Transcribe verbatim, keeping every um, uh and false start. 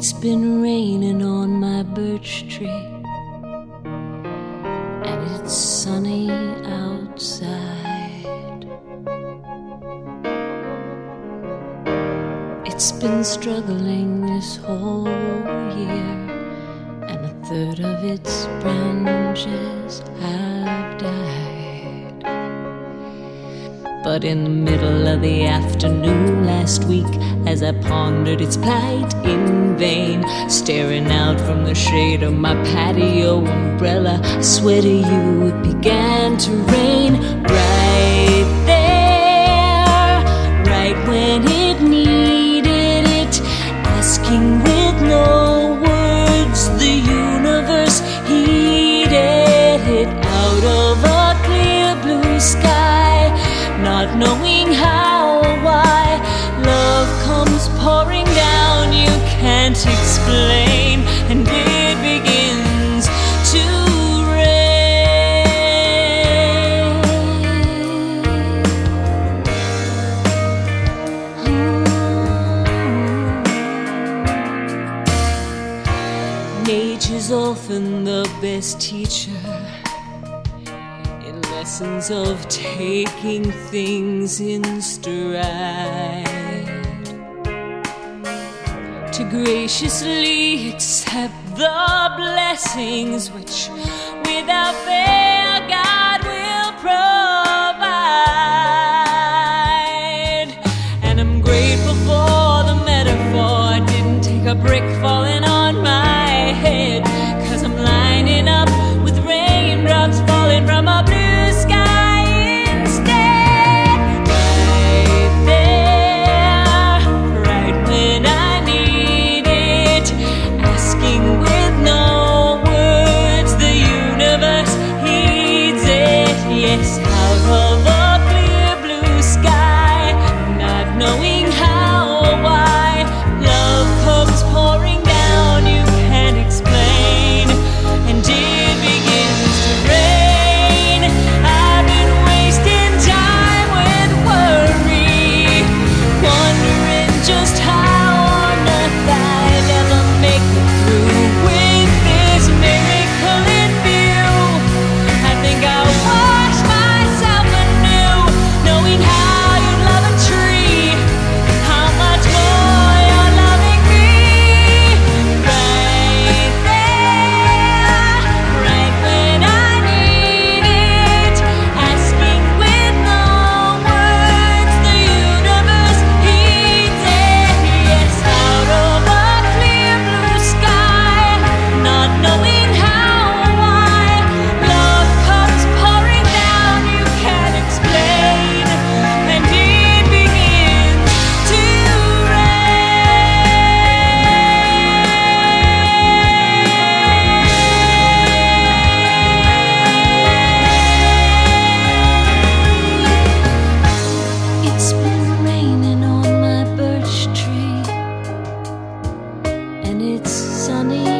It's been raining on my birch tree, and it's sunny outside. It's been struggling this whole year, and a third of its branches have died. But in the middle of the afternoon last week, as I pondered its plight in vain, staring out from the shade of my patio umbrella, I swear to you it began to rain. Right there, right when it needed it, asking with no words, the universe heeded it. Out of a clear blue sky, not knowing how or why, love comes pouring down, you can't explain, and it begins to rain. Mm. Nature's often the best teacher, lessons of taking things in stride, to graciously accept the blessings which without fail God will provide. And I'm grateful for the metaphor. I didn't take a brick falling on my head, 'cause I'm lining up with raindrops falling from a blue sunny